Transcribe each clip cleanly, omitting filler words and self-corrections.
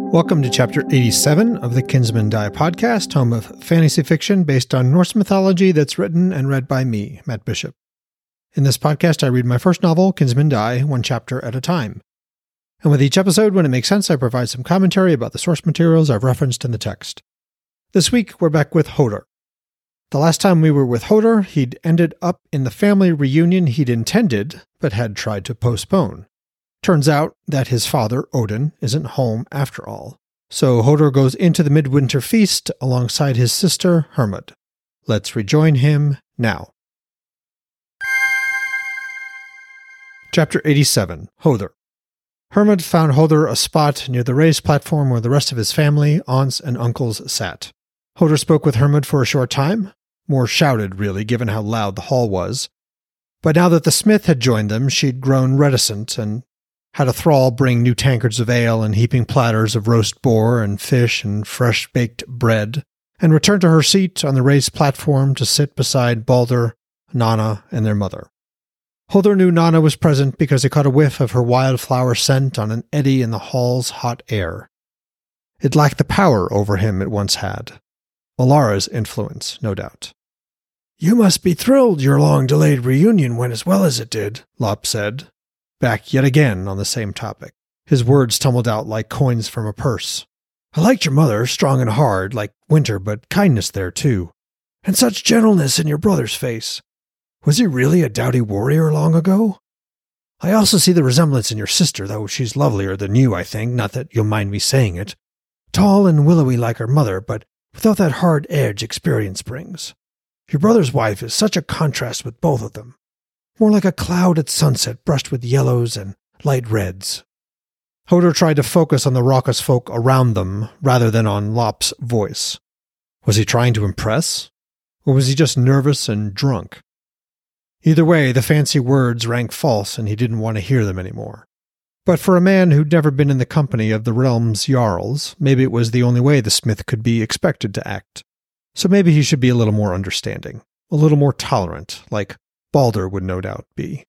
Welcome to Chapter 87 of the Kinsman Die podcast, home of fantasy fiction based on Norse mythology that's written and read by me, Matt Bishop. In this podcast, I read my first novel, Kinsman Die, one chapter at a time. And with each episode, when it makes sense, I provide some commentary about the source materials I've referenced in the text. This week, we're back with Hodor. The last time we were with Hodor, he'd ended up in the family reunion he'd intended, but had tried to postpone. Turns out that his father, Odin, isn't home after all. So Hodor goes into the midwinter feast alongside his sister, Hermod. Let's rejoin him now. Chapter 87, Hodor. Hermod found Hodor a spot near the raised platform where the rest of his family, aunts, and uncles sat. Hodor spoke with Hermod for a short time, more shouted, really, given how loud the hall was. But now that the smith had joined them, she'd grown reticent and had a thrall bring new tankards of ale and heaping platters of roast boar and fish and fresh-baked bread, and returned to her seat on the raised platform to sit beside Balder, Nanna, and their mother. Hodor knew Nanna was present because he caught a whiff of her wildflower scent on an eddy in the hall's hot air. It lacked the power over him it once had. Alara's influence, no doubt. "You must be thrilled your long-delayed reunion went as well as it did," Lop said, back yet again on the same topic. His words tumbled out like coins from a purse. "I liked your mother, strong and hard, like winter, but kindness there, too. And such gentleness in your brother's face. Was he really a doughty warrior long ago? I also see the resemblance in your sister, though she's lovelier than you, I think, not that you'll mind me saying it. Tall and willowy like her mother, but without that hard edge experience brings. Your brother's wife is such a contrast with both of them. More like a cloud at sunset brushed with yellows and light reds." Hodor tried to focus on the raucous folk around them rather than on Lop's voice. Was he trying to impress? Or was he just nervous and drunk? Either way, the fancy words rang false and he didn't want to hear them anymore. But for a man who'd never been in the company of the realm's jarls, maybe it was the only way the smith could be expected to act. So maybe he should be a little more understanding, a little more tolerant, like Balder would no doubt be.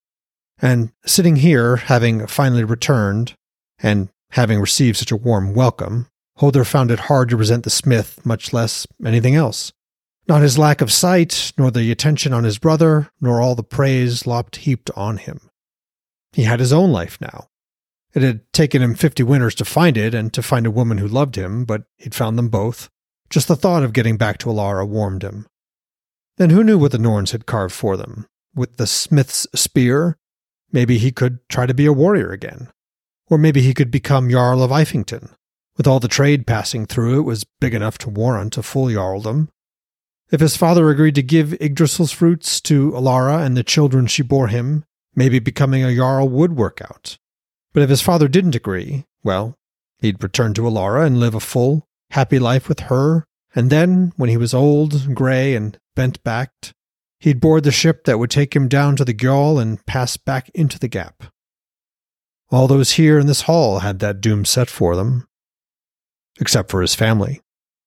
And sitting here, having finally returned, and having received such a warm welcome, Hodor found it hard to resent the smith, much less anything else. Not his lack of sight, nor the attention on his brother, nor all the praise Lop heaped on him. He had his own life now. It had taken him 50 winters to find it, and to find a woman who loved him, but he'd found them both. Just the thought of getting back to Alara warmed him. Then who knew what the Norns had carved for them? With the smith's spear, maybe he could try to be a warrior again. Or maybe he could become Jarl of Ifington. With all the trade passing through, it was big enough to warrant a full jarldom. If his father agreed to give Yggdrasil's fruits to Alara and the children she bore him, maybe becoming a Jarl would work out. But if his father didn't agree, well, he'd return to Alara and live a full, happy life with her, and then, when he was old, gray, and bent-backed, he'd board the ship that would take him down to the Gjall and pass back into the Gap. All those here in this hall had that doom set for them, except for his family.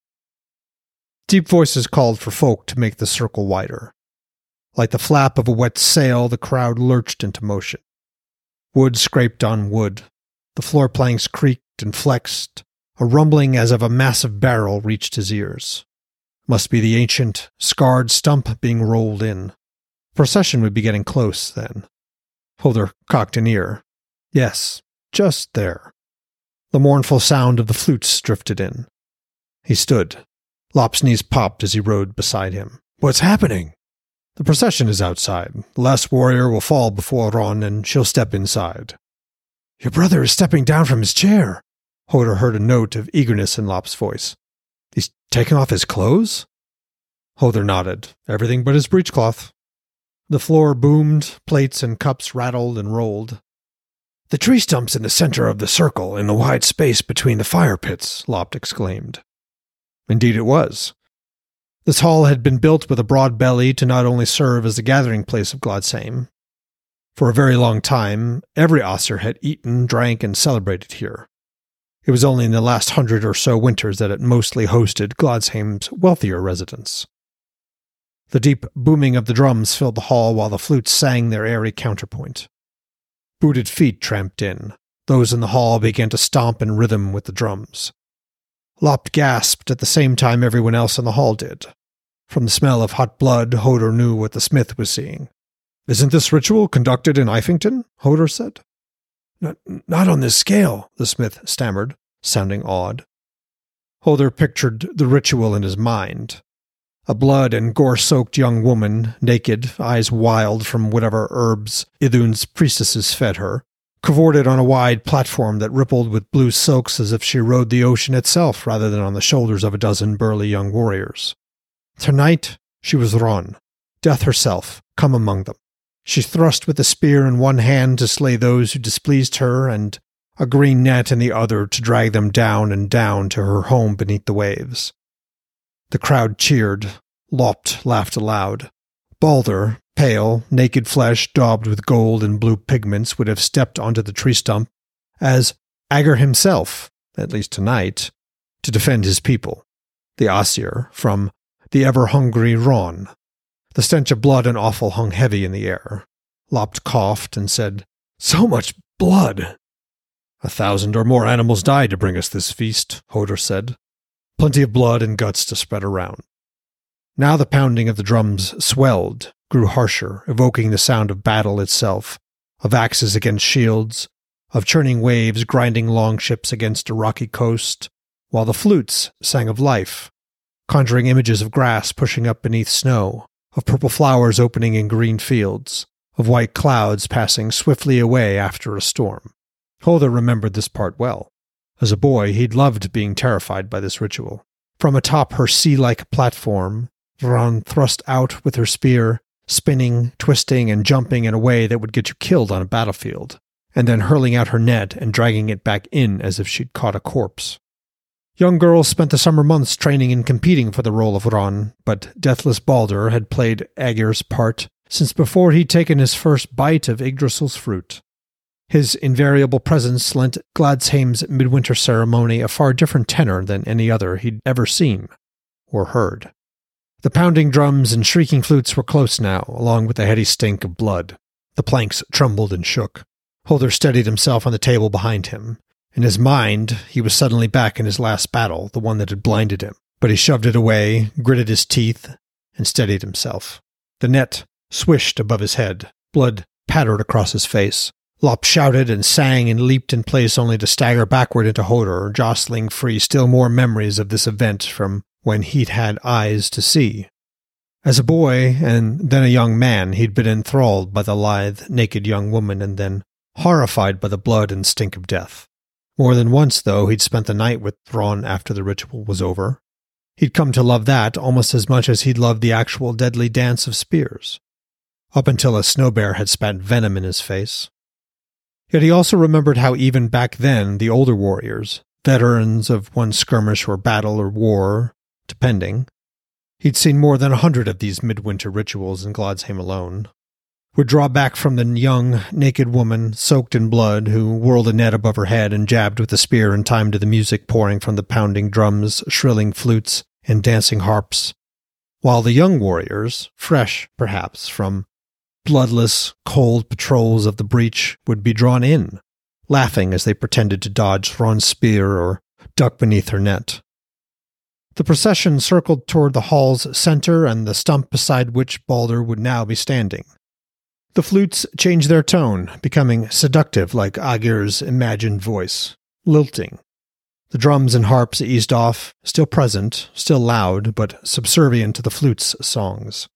Deep voices called for folk to make the circle wider. Like the flap of a wet sail, the crowd lurched into motion. Wood scraped on wood. The floor planks creaked and flexed. A rumbling as of a massive barrel reached his ears. Must be the ancient, scarred stump being rolled in. Procession would be getting close, then. Hodor cocked an ear. Yes, just there. The mournful sound of the flutes drifted in. He stood. Lop's knees popped as he rode beside him. "What's happening?" "The procession is outside. The last warrior will fall before Ron, and she'll step inside." "Your brother is stepping down from his chair." Hodor heard a note of eagerness in Lop's voice. "He's taking off his clothes?" Hodor nodded. "Everything but his breechcloth." The floor boomed, plates and cups rattled and rolled. "The tree stump's in the center of the circle, in the wide space between the fire pits," Lop exclaimed. Indeed it was. This hall had been built with a broad belly to not only serve as the gathering place of Gladsheim. For a very long time, every Aesir had eaten, drank, and celebrated here. It was only in the last 100 or so winters that it mostly hosted Gladsheim's wealthier residents. The deep booming of the drums filled the hall while the flutes sang their airy counterpoint. Booted feet tramped in. Those in the hall began to stomp in rhythm with the drums. Lopt gasped at the same time everyone else in the hall did. From the smell of hot blood, Hodor knew what the smith was seeing. "Isn't this ritual conducted in Ifington?" Hodor said. Not on this scale," the smith stammered, sounding awed. Hodor pictured the ritual in his mind. A blood and gore-soaked young woman, naked, eyes wild from whatever herbs Idun's priestesses fed her, cavorted on a wide platform that rippled with blue silks as if she rode the ocean itself rather than on the shoulders of a dozen burly young warriors. Tonight, she was Ron, death herself, come among them. She thrust with a spear in one hand to slay those who displeased her, and a green net in the other to drag them down and down to her home beneath the waves. The crowd cheered. Lopt laughed aloud. Balder, pale, naked flesh daubed with gold and blue pigments, would have stepped onto the tree stump as Aegir himself, at least tonight, to defend his people, the Aesir, from the ever-hungry Ron. The stench of blood and offal hung heavy in the air. Lopt coughed and said, "So much blood!" 1,000 or more animals died to bring us this feast, Hodor said. Plenty of blood and guts to spread around. Now the pounding of the drums swelled, grew harsher, evoking the sound of battle itself, of axes against shields, of churning waves grinding longships against a rocky coast, while the flutes sang of life, conjuring images of grass pushing up beneath snow, of purple flowers opening in green fields, of white clouds passing swiftly away after a storm. Hodor remembered this part well. As a boy, he'd loved being terrified by this ritual. From atop her sea-like platform, Ron thrust out with her spear, spinning, twisting, and jumping in a way that would get you killed on a battlefield, and then hurling out her net and dragging it back in as if she'd caught a corpse. Young girls spent the summer months training and competing for the role of Ron, but Deathless Balder had played Aegir's part since before he'd taken his first bite of Yggdrasil's fruit. His invariable presence lent Gladsheim's midwinter ceremony a far different tenor than any other he'd ever seen or heard. The pounding drums and shrieking flutes were close now, along with the heady stink of blood. The planks trembled and shook. Hodor steadied himself on the table behind him. In his mind, he was suddenly back in his last battle, the one that had blinded him. But he shoved it away, gritted his teeth, and steadied himself. The net swished above his head. Blood pattered across his face. Lopt shouted and sang and leaped in place only to stagger backward into Hodor, jostling free still more memories of this event from when he'd had eyes to see. As a boy, and then a young man, he'd been enthralled by the lithe, naked young woman and then horrified by the blood and stink of death. More than once, though, he'd spent the night with Thrawn after the ritual was over. He'd come to love that almost as much as he'd loved the actual deadly dance of spears, up until a snow bear had spat venom in his face. Yet he also remembered how even back then the older warriors, veterans of one skirmish or battle or war, depending, he'd seen more than 100 of these midwinter rituals in Gladsheim alone, would draw back from the young, naked woman, soaked in blood, who whirled a net above her head and jabbed with a spear in time to the music pouring from the pounding drums, shrilling flutes, and dancing harps, while the young warriors, fresh, perhaps, from bloodless, cold patrols of the breach, would be drawn in, laughing as they pretended to dodge Thrawn's spear or duck beneath her net. The procession circled toward the hall's center and the stump beside which Balder would now be standing. The flutes changed their tone, becoming seductive like Aegir's imagined voice, lilting. The drums and harps eased off, still present, still loud, but subservient to the flute's songs.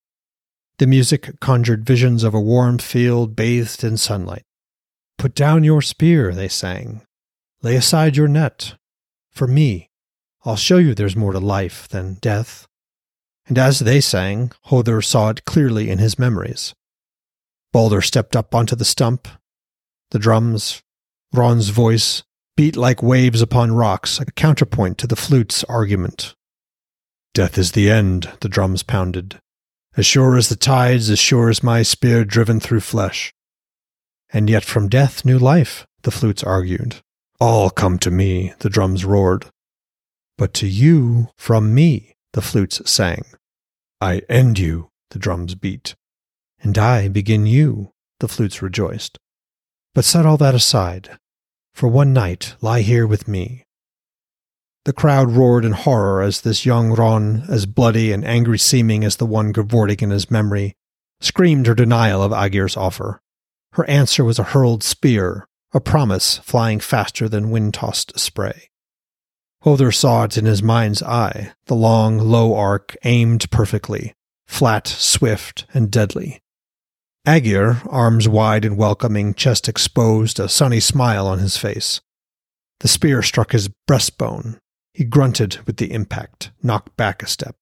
The music conjured visions of a warm field bathed in sunlight. "Put down your spear," they sang. "Lay aside your net. For me, I'll show you there's more to life than death." And as they sang, Hodor saw it clearly in his memories. Balder stepped up onto the stump. The drums, Ron's voice, beat like waves upon rocks, a counterpoint to the flute's argument. "Death is the end," the drums pounded. "As sure as the tides, as sure as my spear driven through flesh." "And yet from death new life," the flutes argued. "All come to me," the drums roared. "But to you from me," the flutes sang. "I end you," the drums beat. "And I begin you," the flutes rejoiced. "But set all that aside. For one night, lie here with me." The crowd roared in horror as this young Ron, as bloody and angry-seeming as the one cavorting in his memory, screamed her denial of Aegir's offer. Her answer was a hurled spear, a promise flying faster than wind-tossed spray. Hodor saw it in his mind's eye, the long, low arc aimed perfectly, flat, swift, and deadly. Aegir, arms wide and welcoming, chest exposed, a sunny smile on his face. The spear struck his breastbone. He grunted with the impact, knocked back a step.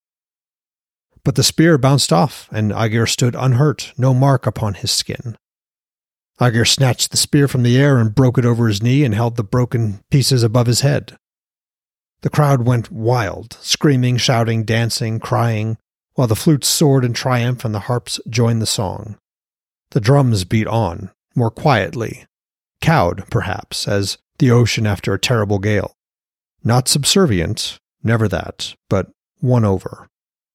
But the spear bounced off, and Aegir stood unhurt, no mark upon his skin. Aegir snatched the spear from the air and broke it over his knee and held the broken pieces above his head. The crowd went wild, screaming, shouting, dancing, crying, while the flutes soared in triumph and the harps joined the song. The drums beat on, more quietly, cowed, perhaps, as the ocean after a terrible gale. Not subservient, never that, but won over.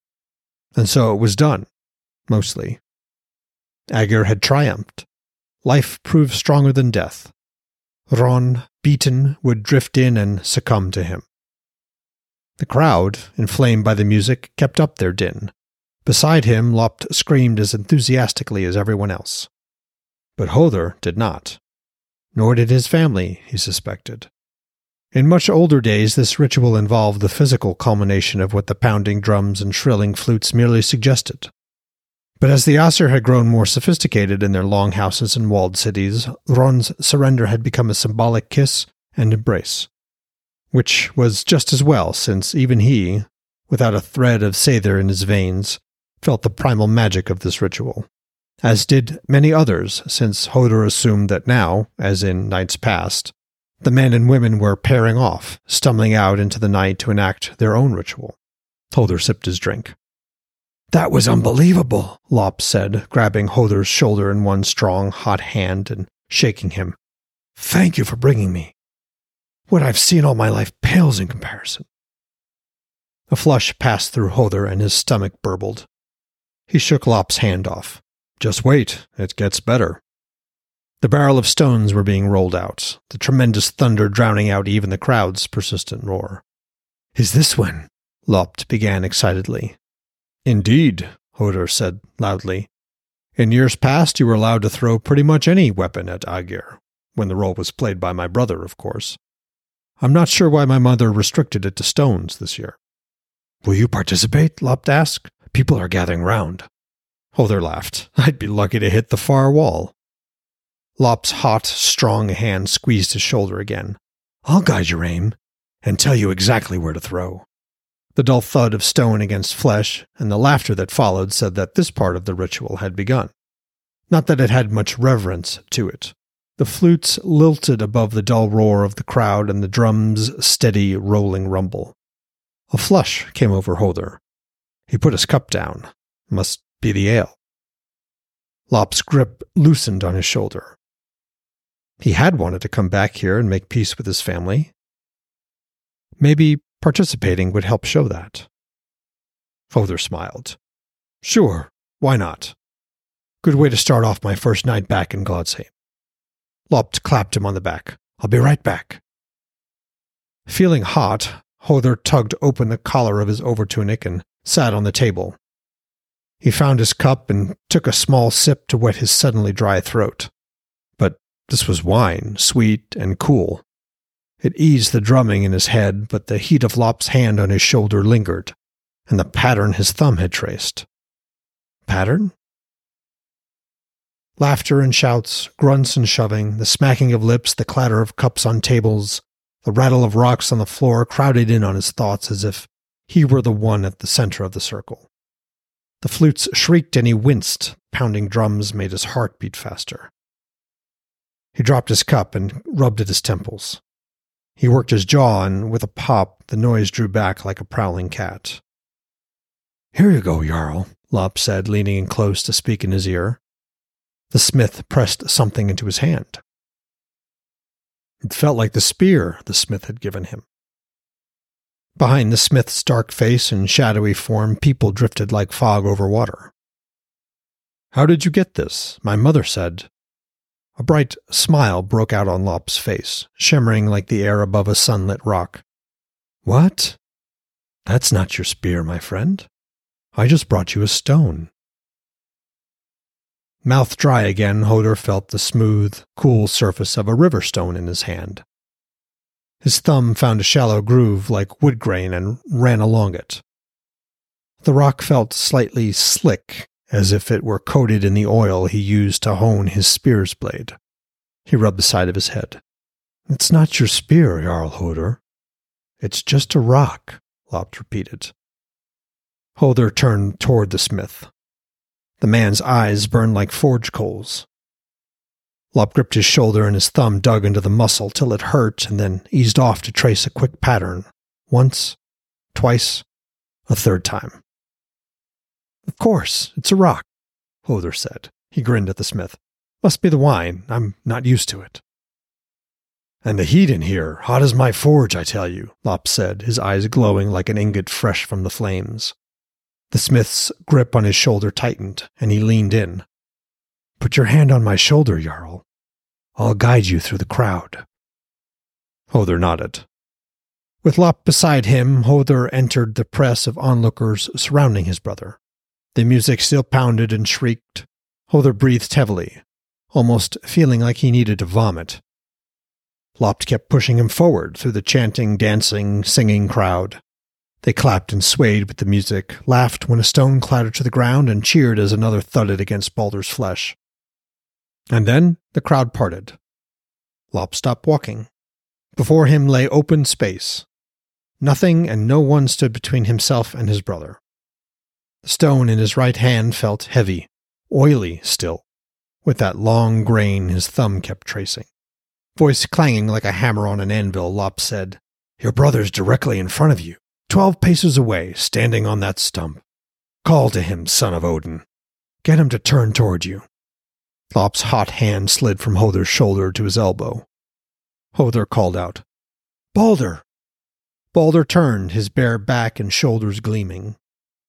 And so it was done, mostly. Aegir had triumphed. Life proved stronger than death. Ron, beaten, would drift in and succumb to him. The crowd, inflamed by the music, kept up their din. Beside him, Lopt screamed as enthusiastically as everyone else. But Hodor did not. Nor did his family, he suspected. In much older days, this ritual involved the physical culmination of what the pounding drums and shrilling flutes merely suggested. But as the Aesir had grown more sophisticated in their longhouses and walled cities, Ron's surrender had become a symbolic kiss and embrace. Which was just as well, since even he, without a thread of Seidr in his veins, felt the primal magic of this ritual. As did many others, since Hodor assumed that now, as in nights past, the men and women were pairing off, stumbling out into the night to enact their own ritual. Hodor sipped his drink. "That was unbelievable," Lopt said, grabbing Hodor's shoulder in one strong, hot hand and shaking him. "Thank you for bringing me. What I've seen all my life pales in comparison." A flush passed through Hodor and his stomach burbled. He shook Lopt's hand off. "Just wait, it gets better." The barrel of stones were being rolled out, the tremendous thunder drowning out even the crowd's persistent roar. "Is this when?" Lopt began excitedly. "Indeed," Hodor said loudly. "In years past you were allowed to throw pretty much any weapon at Aegir, when the role was played by my brother, of course. I'm not sure why my mother restricted it to stones this year." "Will you participate?" Lopt asked. "People are gathering round." Hodor laughed. "I'd be lucky to hit the far wall." Lopt's hot, strong hand squeezed his shoulder again. "I'll guide your aim, and tell you exactly where to throw." The dull thud of stone against flesh, and the laughter that followed said that this part of the ritual had begun. Not that it had much reverence to it. The flutes lilted above the dull roar of the crowd and the drums' steady, rolling rumble. A flush came over Hodor. He put his cup down. Must be the ale. Lopt's grip loosened on his shoulder. He had wanted to come back here and make peace with his family. Maybe participating would help show that. Hodor smiled. "Sure, why not? Good way to start off my first night back in Gladsheim." Lopt clapped him on the back. "I'll be right back." Feeling hot, Hodor tugged open the collar of his overtunic and sat on the table. He found his cup and took a small sip to wet his suddenly dry throat. But this was wine, sweet and cool. It eased the drumming in his head, but the heat of Lopt's hand on his shoulder lingered, and the pattern his thumb had traced. Pattern? Laughter and shouts, grunts and shoving, the smacking of lips, the clatter of cups on tables, the rattle of rocks on the floor crowded in on his thoughts as if he were the one at the center of the circle. The flutes shrieked and he winced. Pounding drums made his heart beat faster. He dropped his cup and rubbed at his temples. He worked his jaw, and with a pop, the noise drew back like a prowling cat. "Here you go, Jarl," Lopt said, leaning in close to speak in his ear. The smith pressed something into his hand. It felt like the spear the smith had given him. Behind the smith's dark face and shadowy form, people drifted like fog over water. "How did you get this?" "My mother said." A bright smile broke out on Lop's face, shimmering like the air above a sunlit rock. "What? That's not your spear, my friend. I just brought you a stone." Mouth dry again, Hodor felt the smooth, cool surface of a river stone in his hand. His thumb found a shallow groove like wood grain and ran along it. The rock felt slightly slick, as if it were coated in the oil he used to hone his spear's blade. He rubbed the side of his head. "It's not your spear, Jarl Hodor. It's just a rock," Lop repeated. Hodor turned toward the smith. The man's eyes burned like forge coals. Lop gripped his shoulder and his thumb dug into the muscle till it hurt and then eased off to trace a quick pattern. Once, twice, a third time. "Of course, it's a rock," Hodor said. He grinned at the smith. "Must be the wine. I'm not used to it." "And the heat in here, hot as my forge, I tell you," Lop said, his eyes glowing like an ingot fresh from the flames. The smith's grip on his shoulder tightened, and he leaned in. "Put your hand on my shoulder, Jarl. I'll guide you through the crowd." Hodor nodded. With Lop beside him, Hodor entered the press of onlookers surrounding his brother. The music still pounded and shrieked. Hodor breathed heavily, almost feeling like he needed to vomit. Lop kept pushing him forward through the chanting, dancing, singing crowd. They clapped and swayed with the music, laughed when a stone clattered to the ground, and cheered as another thudded against Baldur's flesh. And then the crowd parted. Lop stopped walking. Before him lay open space. Nothing and no one stood between himself and his brother. The stone in his right hand felt heavy, oily still, with that long grain his thumb kept tracing. Voice clanging like a hammer on an anvil, Lop said, "Your brother's directly in front of you. 12 paces away, standing on that stump. Call to him, son of Odin. Get him to turn toward you." Lop's hot hand slid from Hodor's shoulder to his elbow. Hodor called out, "Baldur!" Baldur turned, his bare back and shoulders gleaming.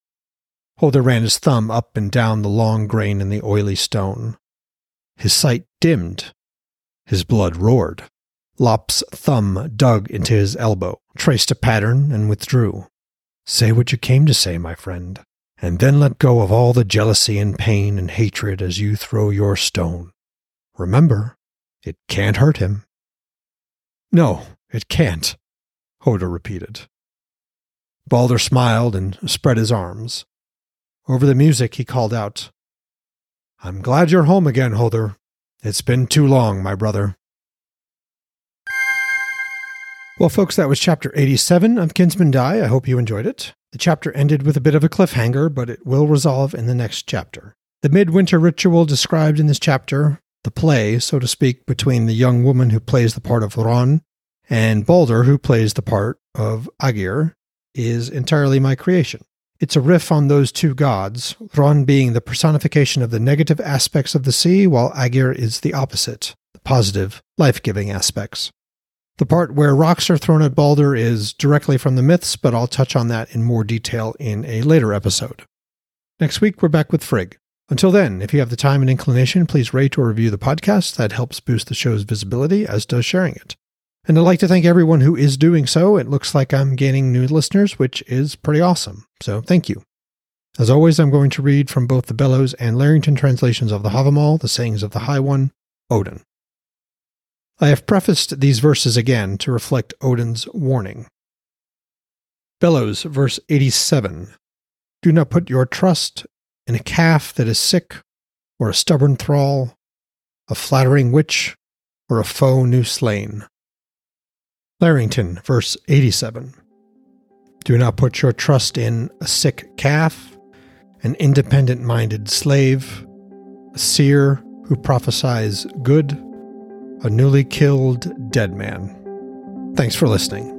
Hodor ran his thumb up and down the long grain in the oily stone. His sight dimmed. His blood roared. Lop's thumb dug into his elbow, traced a pattern, and withdrew. "Say what you came to say, my friend, and then let go of all the jealousy and pain and hatred as you throw your stone. Remember, it can't hurt him." "No, it can't," Hodor repeated. Baldur smiled and spread his arms. Over the music he called out, "I'm glad you're home again, Hodor. It's been too long, my brother." Well, folks, that was chapter 87 of Kinsmen Die. I hope you enjoyed it. The chapter ended with a bit of a cliffhanger, but it will resolve in the next chapter. The midwinter ritual described in this chapter, the play, so to speak, between the young woman who plays the part of Ron and Baldur, who plays the part of Aegir, is entirely my creation. It's a riff on those two gods, Ron being the personification of the negative aspects of the sea, while Aegir is the opposite, the positive, life-giving aspects. The part where rocks are thrown at Baldur is directly from the myths, but I'll touch on that in more detail in a later episode. Next week, we're back with Frigg. Until then, if you have the time and inclination, please rate or review the podcast. That helps boost the show's visibility, as does sharing it. And I'd like to thank everyone who is doing so. It looks like I'm gaining new listeners, which is pretty awesome. So thank you. As always, I'm going to read from both the Bellows and Larrington translations of the Havamal, the sayings of the High One, Odin. I have prefaced these verses again to reflect Odin's warning. Bellows, verse 87. Do not put your trust in a calf that is sick, or a stubborn thrall, a flattering witch, or a foe new slain. Larrington, verse 87. Do not put your trust in a sick calf, an independent-minded slave, a seer who prophesies good, a newly killed dead man. Thanks for listening.